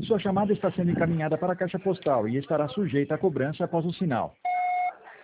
Sua chamada está sendo encaminhada para a caixa postal e estará sujeita a cobrança após o sinal.